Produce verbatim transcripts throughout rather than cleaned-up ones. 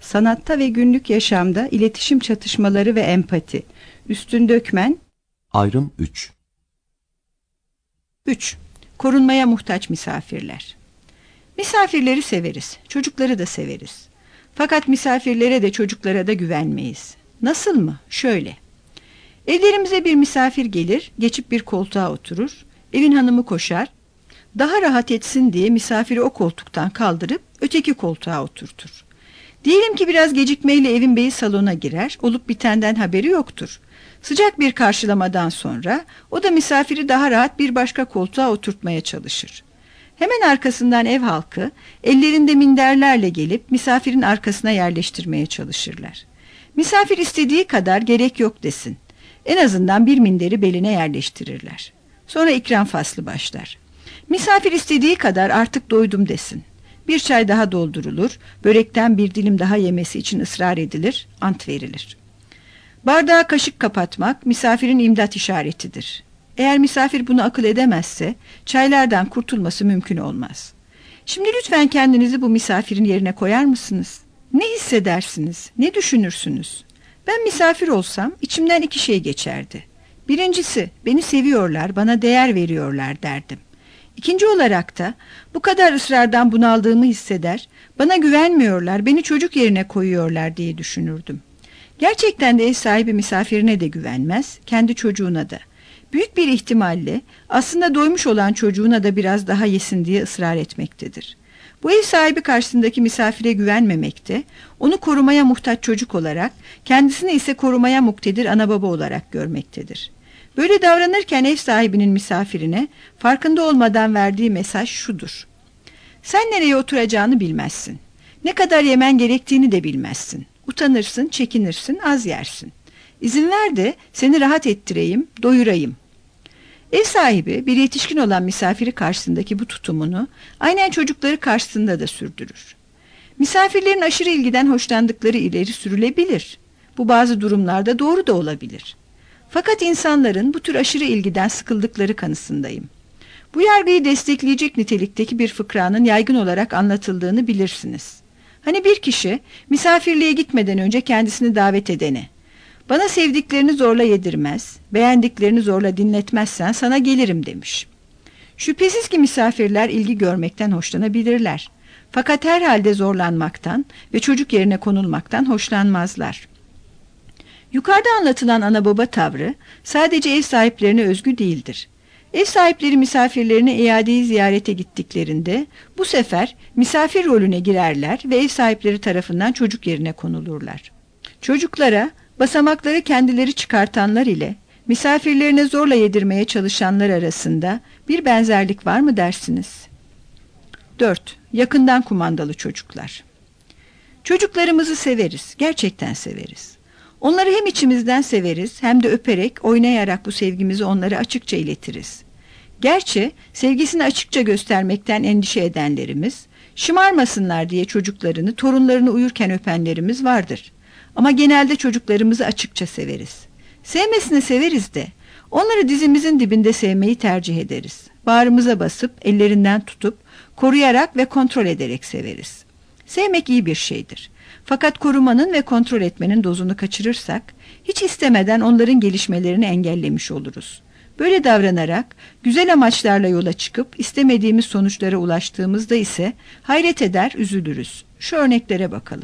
sanatta ve günlük yaşamda iletişim çatışmaları ve empati. Üstün Dökmen. Ayrım üç. üç. Korunmaya muhtaç misafirler. Misafirleri severiz, çocukları da severiz. Fakat misafirlere de çocuklara da güvenmeyiz. Nasıl mı? Şöyle. Evlerimize bir misafir gelir, geçip bir koltuğa oturur, evin hanımı koşar, daha rahat etsin diye misafiri o koltuktan kaldırıp öteki koltuğa oturtur. Diyelim ki biraz gecikmeyle evin beyi salona girer, olup bitenden haberi yoktur. Sıcak bir karşılamadan sonra o da misafiri daha rahat bir başka koltuğa oturtmaya çalışır. Hemen arkasından ev halkı ellerinde minderlerle gelip misafirin arkasına yerleştirmeye çalışırlar. Misafir istediği kadar gerek yok desin. En azından bir minderi beline yerleştirirler. Sonra ikram faslı başlar. Misafir istediği kadar artık doydum desin. Bir çay daha doldurulur, börekten bir dilim daha yemesi için ısrar edilir, ant verilir. Bardağa kaşık kapatmak misafirin imdat işaretidir. Eğer misafir bunu akıl edemezse çaylardan kurtulması mümkün olmaz. Şimdi lütfen kendinizi bu misafirin yerine koyar mısınız? Ne hissedersiniz, ne düşünürsünüz? Ben misafir olsam içimden iki şey geçerdi. Birincisi, beni seviyorlar, bana değer veriyorlar derdim. İkinci olarak da bu kadar ısrardan bunaldığımı hisseder, bana güvenmiyorlar, beni çocuk yerine koyuyorlar diye düşünürdüm. Gerçekten de ev sahibi misafirine de güvenmez, kendi çocuğuna da. Büyük bir ihtimalle aslında doymuş olan çocuğuna da biraz daha yesin diye ısrar etmektedir. Bu ev sahibi karşısındaki misafire güvenmemekte, onu korumaya muhtaç çocuk olarak, kendisini ise korumaya muktedir ana baba olarak görmektedir. Böyle davranırken ev sahibinin misafirine farkında olmadan verdiği mesaj şudur: sen nereye oturacağını bilmezsin. Ne kadar yemen gerektiğini de bilmezsin. Utanırsın, çekinirsin, az yersin. İzin ver de seni rahat ettireyim, doyurayım. Ev sahibi bir yetişkin olan misafiri karşısındaki bu tutumunu aynen çocukları karşısında da sürdürür. Misafirlerin aşırı ilgiden hoşlandıkları ileri sürülebilir. Bu bazı durumlarda doğru da olabilir. Fakat insanların bu tür aşırı ilgiden sıkıldıkları kanısındayım. Bu yargıyı destekleyecek nitelikteki bir fıkranın yaygın olarak anlatıldığını bilirsiniz. Hani bir kişi misafirliğe gitmeden önce kendisini davet edene, bana sevdiklerini zorla yedirmez, beğendiklerini zorla dinletmezsen sana gelirim demiş. Şüphesiz ki misafirler ilgi görmekten hoşlanabilirler. Fakat herhalde zorlanmaktan ve çocuk yerine konulmaktan hoşlanmazlar. Yukarıda anlatılan ana baba tavrı sadece ev sahiplerine özgü değildir. Ev sahipleri misafirlerine iadeyi ziyarete gittiklerinde bu sefer misafir rolüne girerler ve ev sahipleri tarafından çocuk yerine konulurlar. Çocuklara basamakları kendileri çıkartanlar ile misafirlerine zorla yedirmeye çalışanlar arasında bir benzerlik var mı dersiniz? dört. Yakından kumandalı çocuklar. Çocuklarımızı severiz, gerçekten severiz. Onları hem içimizden severiz hem de öperek, oynayarak bu sevgimizi onlara açıkça iletiriz. Gerçi sevgisini açıkça göstermekten endişe edenlerimiz, şımarmasınlar diye çocuklarını, torunlarını uyurken öpenlerimiz vardır. Ama genelde çocuklarımızı açıkça severiz. Sevmesini severiz de onları dizimizin dibinde sevmeyi tercih ederiz. Bağrımıza basıp, ellerinden tutup, koruyarak ve kontrol ederek severiz. Sevmek iyi bir şeydir. Fakat korumanın ve kontrol etmenin dozunu kaçırırsak, hiç istemeden onların gelişmelerini engellemiş oluruz. Böyle davranarak, güzel amaçlarla yola çıkıp, istemediğimiz sonuçlara ulaştığımızda ise hayret eder, üzülürüz. Şu örneklere bakalım.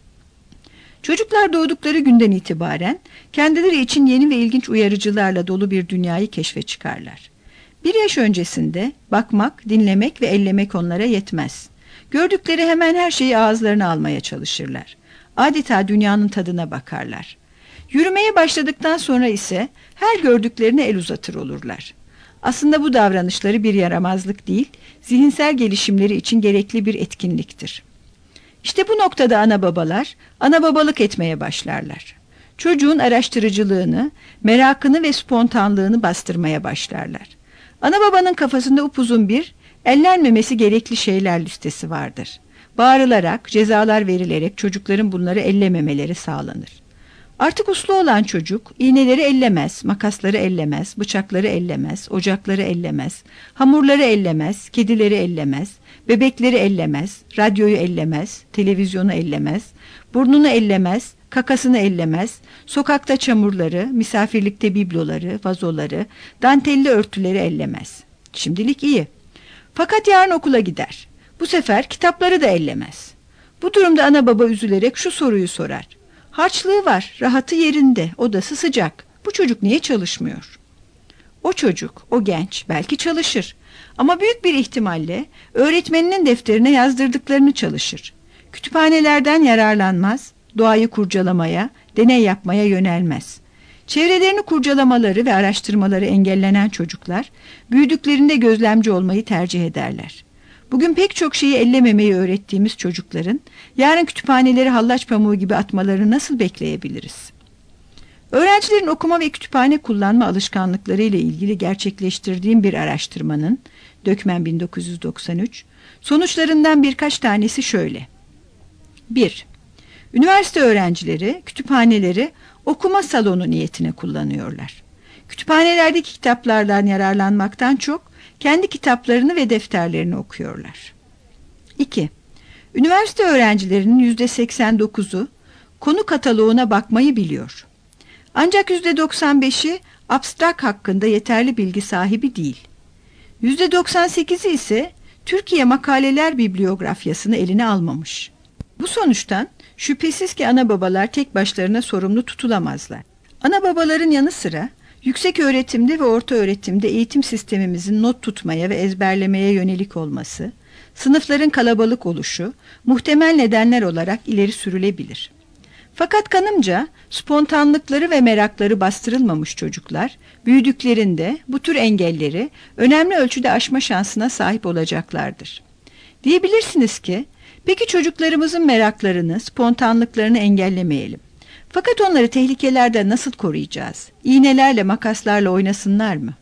Çocuklar doğdukları günden itibaren kendileri için yeni ve ilginç uyarıcılarla dolu bir dünyayı keşfe çıkarlar. Bir yaş öncesinde bakmak, dinlemek ve ellemek onlara yetmez. Gördükleri hemen her şeyi ağızlarına almaya çalışırlar. Adeta dünyanın tadına bakarlar. Yürümeye başladıktan sonra ise her gördüklerine el uzatır olurlar. Aslında bu davranışları bir yaramazlık değil, zihinsel gelişimleri için gerekli bir etkinliktir. İşte bu noktada ana babalar, ana babalık etmeye başlarlar. Çocuğun araştırıcılığını, merakını ve spontanlığını bastırmaya başlarlar. Ana babanın kafasında upuzun bir, ellenmemesi gerekli şeyler listesi vardır. Bağırılarak, cezalar verilerek çocukların bunları ellememeleri sağlanır. Artık uslu olan çocuk, iğneleri ellemez, makasları ellemez, bıçakları ellemez, ocakları ellemez, hamurları ellemez, kedileri ellemez, Bebekleri ellemez, radyoyu ellemez, televizyonu ellemez, burnunu ellemez, kakasını ellemez, sokakta çamurları, misafirlikte bibloları, vazoları, dantelli örtüleri ellemez. Şimdilik iyi. Fakat yarın okula gider. Bu sefer kitapları da ellemez. Bu durumda ana baba üzülerek şu soruyu sorar. Harçlığı var, rahatı yerinde, odası sıcak. Bu çocuk niye çalışmıyor? O çocuk, o genç belki çalışır. Ama büyük bir ihtimalle öğretmeninin defterine yazdırdıklarını çalışır. Kütüphanelerden yararlanmaz, doğayı kurcalamaya, deney yapmaya yönelmez. Çevrelerini kurcalamaları ve araştırmaları engellenen çocuklar, büyüdüklerinde gözlemci olmayı tercih ederler. Bugün pek çok şeyi ellememeyi öğrettiğimiz çocukların, yarın kütüphaneleri hallaç pamuğu gibi atmalarını nasıl bekleyebiliriz? Öğrencilerin okuma ve kütüphane kullanma alışkanlıkları ile ilgili gerçekleştirdiğim bir araştırmanın, Dökmen bin dokuz yüz doksan üç, sonuçlarından birkaç tanesi şöyle. bir. Üniversite öğrencileri kütüphaneleri okuma salonu niyetine kullanıyorlar. Kütüphanelerdeki kitaplardan yararlanmaktan çok kendi kitaplarını ve defterlerini okuyorlar. iki. Üniversite öğrencilerinin yüzde seksen dokuzu konu kataloğuna bakmayı biliyor. Ancak yüzde doksan beşi abstrak hakkında yeterli bilgi sahibi değil. yüzde doksan sekizi ise Türkiye makaleler bibliografyasını eline almamış. Bu sonuçtan şüphesiz ki ana babalar tek başlarına sorumlu tutulamazlar. Ana babaların yanı sıra yüksek öğretimde ve orta öğretimde eğitim sistemimizin not tutmaya ve ezberlemeye yönelik olması, sınıfların kalabalık oluşu muhtemel nedenler olarak ileri sürülebilir. Fakat kanımca spontanlıkları ve merakları bastırılmamış çocuklar büyüdüklerinde bu tür engelleri önemli ölçüde aşma şansına sahip olacaklardır. Diyebilirsiniz ki, peki çocuklarımızın meraklarını, spontanlıklarını engellemeyelim. Fakat onları tehlikelerden nasıl koruyacağız? İğnelerle, makaslarla oynasınlar mı?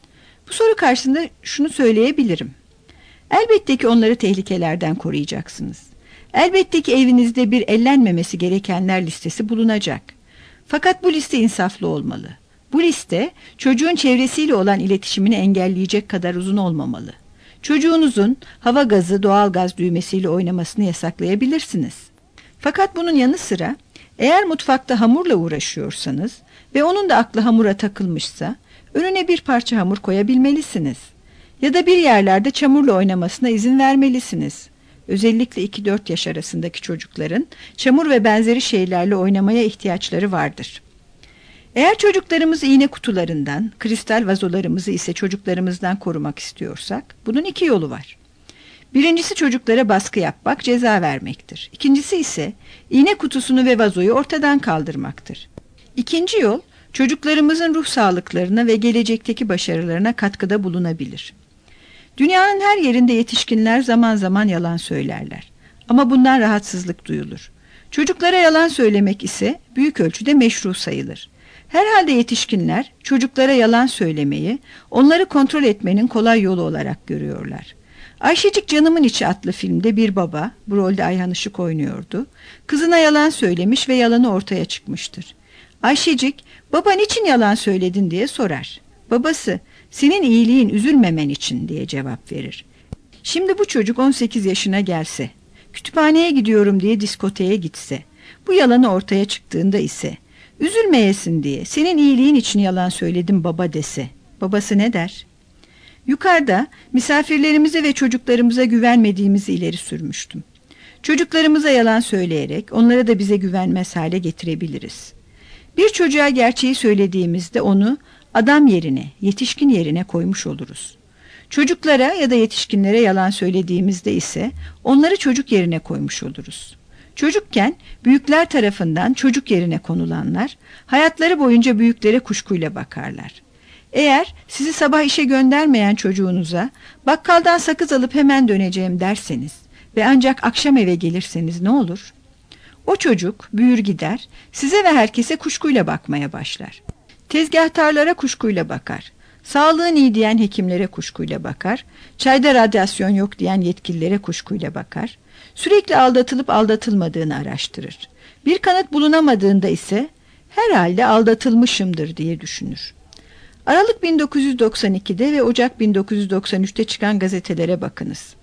Bu soru karşısında şunu söyleyebilirim. Elbette ki onları tehlikelerden koruyacaksınız. Elbette ki evinizde bir ellenmemesi gerekenler listesi bulunacak. Fakat bu liste insaflı olmalı. Bu liste çocuğun çevresiyle olan iletişimini engelleyecek kadar uzun olmamalı. Çocuğunuzun hava gazı, doğal gaz düğmesiyle oynamasını yasaklayabilirsiniz. Fakat bunun yanı sıra eğer mutfakta hamurla uğraşıyorsanız ve onun da aklı hamura takılmışsa önüne bir parça hamur koyabilmelisiniz. Ya da bir yerlerde çamurla oynamasına izin vermelisiniz. Özellikle iki dört yaş arasındaki çocukların çamur ve benzeri şeylerle oynamaya ihtiyaçları vardır. Eğer çocuklarımızı iğne kutularından, kristal vazolarımızı ise çocuklarımızdan korumak istiyorsak, bunun iki yolu var. Birincisi çocuklara baskı yapmak, ceza vermektir. İkincisi ise iğne kutusunu ve vazoyu ortadan kaldırmaktır. İkinci yol, çocuklarımızın ruh sağlıklarına ve gelecekteki başarılarına katkıda bulunabilir. Dünyanın her yerinde yetişkinler zaman zaman yalan söylerler. Ama bundan rahatsızlık duyulur. Çocuklara yalan söylemek ise büyük ölçüde meşru sayılır. Herhalde yetişkinler çocuklara yalan söylemeyi, onları kontrol etmenin kolay yolu olarak görüyorlar. Ayşecik Canımın İçi adlı filmde bir baba, bu rolde Ayhan Işık oynuyordu, kızına yalan söylemiş ve yalanı ortaya çıkmıştır. Ayşecik, baba niçin yalan söyledin diye sorar. Babası, senin iyiliğin, üzülmemen için diye cevap verir. Şimdi bu çocuk on sekiz yaşına gelse, kütüphaneye gidiyorum diye diskoteye gitse, bu yalanı ortaya çıktığında ise, üzülmeyesin diye senin iyiliğin için yalan söyledim baba dese, babası ne der? Yukarıda misafirlerimize ve çocuklarımıza güvenmediğimizi ileri sürmüştüm. Çocuklarımıza yalan söyleyerek onlara da bize güvenmez hale getirebiliriz. Bir çocuğa gerçeği söylediğimizde onu adam yerine, yetişkin yerine koymuş oluruz. Çocuklara ya da yetişkinlere yalan söylediğimizde ise onları çocuk yerine koymuş oluruz. Çocukken büyükler tarafından çocuk yerine konulanlar, hayatları boyunca büyüklere kuşkuyla bakarlar. Eğer sizi sabah işe göndermeyen çocuğunuza bakkaldan sakız alıp hemen döneceğim derseniz ve ancak akşam eve gelirseniz ne olur? O çocuk büyür gider, size ve herkese kuşkuyla bakmaya başlar. Tezgahtarlara kuşkuyla bakar, sağlığın iyi diyen hekimlere kuşkuyla bakar, çayda radyasyon yok diyen yetkililere kuşkuyla bakar, sürekli aldatılıp aldatılmadığını araştırır. Bir kanıt bulunamadığında ise herhalde aldatılmışımdır diye düşünür. Aralık bin dokuz yüz doksan ikide ve Ocak bin dokuz yüz doksan üçte çıkan gazetelere bakınız.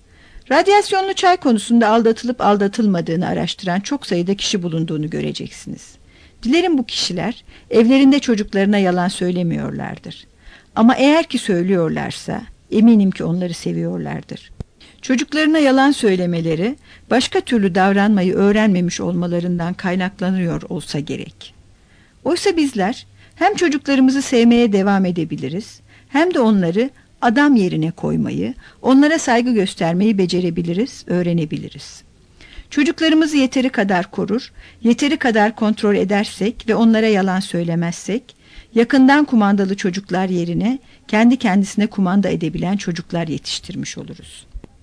Radyasyonlu çay konusunda aldatılıp aldatılmadığını araştıran çok sayıda kişi bulunduğunu göreceksiniz. Dilerim bu kişiler evlerinde çocuklarına yalan söylemiyorlardır. Ama eğer ki söylüyorlarsa eminim ki onları seviyorlardır. Çocuklarına yalan söylemeleri başka türlü davranmayı öğrenmemiş olmalarından kaynaklanıyor olsa gerek. Oysa bizler hem çocuklarımızı sevmeye devam edebiliriz hem de onları adam yerine koymayı, onlara saygı göstermeyi becerebiliriz, öğrenebiliriz. Çocuklarımızı yeteri kadar korur, yeteri kadar kontrol edersek ve onlara yalan söylemezsek, yakından kumandalı çocuklar yerine kendi kendisine kumanda edebilen çocuklar yetiştirmiş oluruz.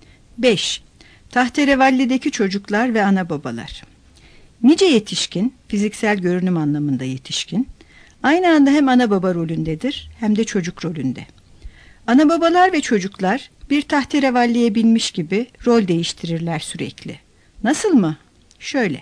beş. Tahterevallideki çocuklar ve ana babalar. Nice yetişkin, fiziksel görünüm anlamında yetişkin, aynı anda hem ana baba rolündedir hem de çocuk rolünde. Ana babalar ve çocuklar bir tahterevalliye binmiş gibi rol değiştirirler sürekli. Nasıl mı? Şöyle.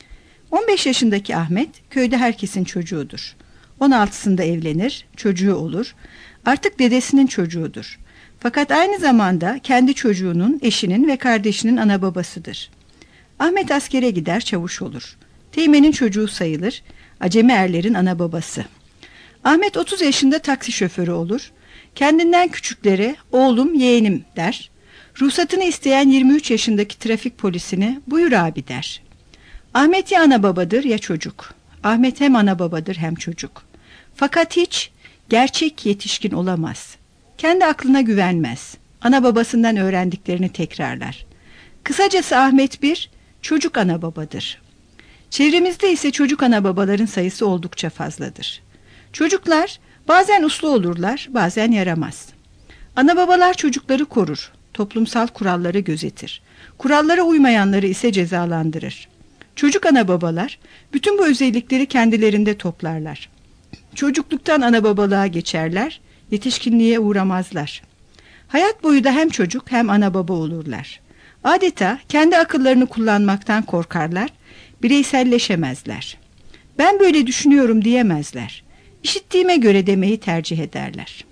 on beş yaşındaki Ahmet köyde herkesin çocuğudur. on altısında evlenir, çocuğu olur. Artık dedesinin çocuğudur. Fakat aynı zamanda kendi çocuğunun, eşinin ve kardeşinin ana babasıdır. Ahmet askere gider, çavuş olur. Teğmenin çocuğu sayılır, acemi erlerin ana babası. Ahmet otuz yaşında taksi şoförü olur. Kendinden küçüklere oğlum, yeğenim der. Ruhsatını isteyen yirmi üç yaşındaki trafik polisine buyur abi der. Ahmet ya ana babadır ya çocuk. Ahmet hem ana babadır hem çocuk. Fakat hiç gerçek yetişkin olamaz. Kendi aklına güvenmez. Ana babasından öğrendiklerini tekrarlar. Kısacası Ahmet bir çocuk ana babadır. Çevremizde ise çocuk ana babaların sayısı oldukça fazladır. Çocuklar bazen uslu olurlar, bazen yaramaz. Ana babalar çocukları korur, toplumsal kuralları gözetir. Kurallara uymayanları ise cezalandırır. Çocuk ana babalar bütün bu özellikleri kendilerinde toplarlar. Çocukluktan ana babalığa geçerler, yetişkinliğe uğramazlar. Hayat boyu da hem çocuk hem ana baba olurlar. Adeta kendi akıllarını kullanmaktan korkarlar, bireyselleşemezler. Ben böyle düşünüyorum diyemezler. İşittiğime göre demeyi tercih ederler.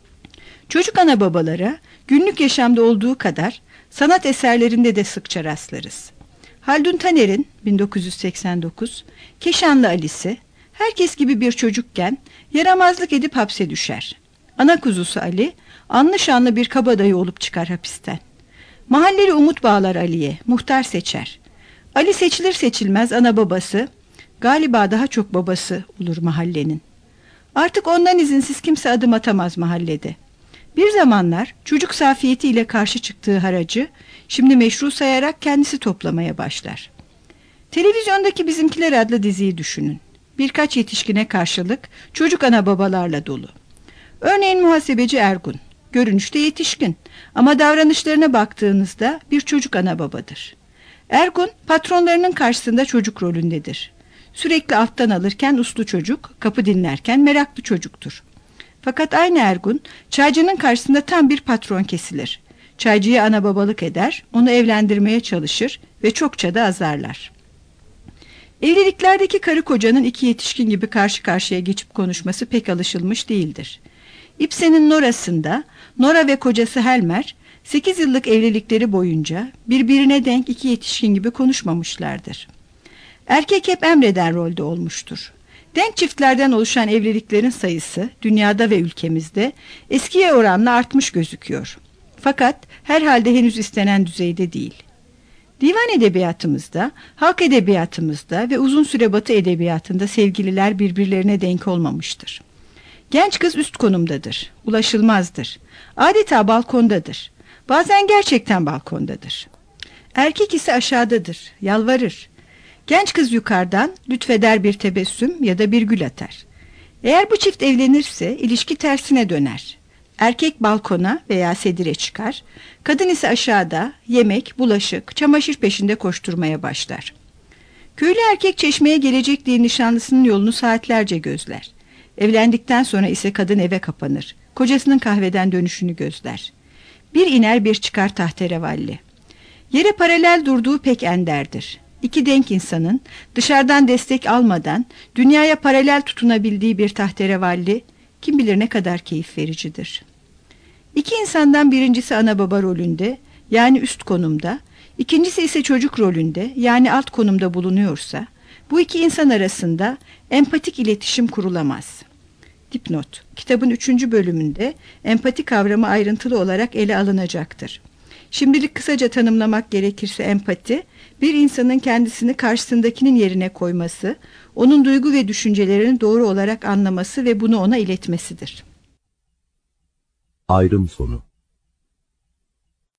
Çocuk ana babalara günlük yaşamda olduğu kadar sanat eserlerinde de sıkça rastlarız. Haldun Taner'in bin dokuz yüz seksen dokuz Keşanlı Ali'si herkes gibi bir çocukken yaramazlık edip hapse düşer. Ana kuzusu Ali anlı şanlı bir kabadayı olup çıkar hapisten. Mahalleli umut bağlar Ali'ye, muhtar seçer. Ali seçilir seçilmez ana babası, galiba daha çok babası olur mahallenin. Artık ondan izinsiz kimse adım atamaz mahallede. Bir zamanlar çocuk safiyetiyle karşı çıktığı haracı şimdi meşru sayarak kendisi toplamaya başlar. Televizyondaki Bizimkiler adlı diziyi düşünün. Birkaç yetişkine karşılık çocuk ana babalarla dolu. Örneğin muhasebeci Ergun. Görünüşte yetişkin ama davranışlarına baktığınızda bir çocuk ana babadır. Ergun patronlarının karşısında çocuk rolündedir. Sürekli alttan alırken uslu çocuk, kapı dinlerken meraklı çocuktur. Fakat aynı Ergun çaycının karşısında tam bir patron kesilir. Çaycıya ana babalık eder, onu evlendirmeye çalışır ve çokça da azarlar. Evliliklerdeki karı kocanın iki yetişkin gibi karşı karşıya geçip konuşması pek alışılmış değildir. Ibsen'in Nora'sında Nora ve kocası Helmer sekiz yıllık evlilikleri boyunca birbirine denk iki yetişkin gibi konuşmamışlardır. Erkek hep emreden rolde olmuştur. Denk çiftlerden oluşan evliliklerin sayısı dünyada ve ülkemizde eskiye oranla artmış gözüküyor. Fakat herhalde henüz istenen düzeyde değil. Divan edebiyatımızda, halk edebiyatımızda ve uzun süre Batı edebiyatında sevgililer birbirlerine denk olmamıştır. Genç kız üst konumdadır, ulaşılmazdır. Adeta balkondadır. Bazen gerçekten balkondadır. Erkek ise aşağıdadır, yalvarır. Genç kız yukarıdan lütfeder bir tebessüm ya da bir gül atar. Eğer bu çift evlenirse ilişki tersine döner. Erkek balkona veya sedire çıkar, kadın ise aşağıda yemek, bulaşık, çamaşır peşinde koşturmaya başlar. Köylü erkek çeşmeye gelecek diye nişanlısının yolunu saatlerce gözler. Evlendikten sonra ise kadın eve kapanır, kocasının kahveden dönüşünü gözler. Bir iner bir çıkar tahterevalli. Yere paralel durduğu pek enderdir. İki denk insanın dışarıdan destek almadan dünyaya paralel tutunabildiği bir tahterevalli kim bilir ne kadar keyif vericidir. İki insandan birincisi ana baba rolünde, yani üst konumda, ikincisi ise çocuk rolünde yani alt konumda bulunuyorsa, bu iki insan arasında empatik iletişim kurulamaz. Dipnot: kitabın üçüncü bölümünde empati kavramı ayrıntılı olarak ele alınacaktır. Şimdilik kısaca tanımlamak gerekirse empati, bir insanın kendisini karşısındakinin yerine koyması, onun duygu ve düşüncelerini doğru olarak anlaması ve bunu ona iletmesidir. Ayrım sonu.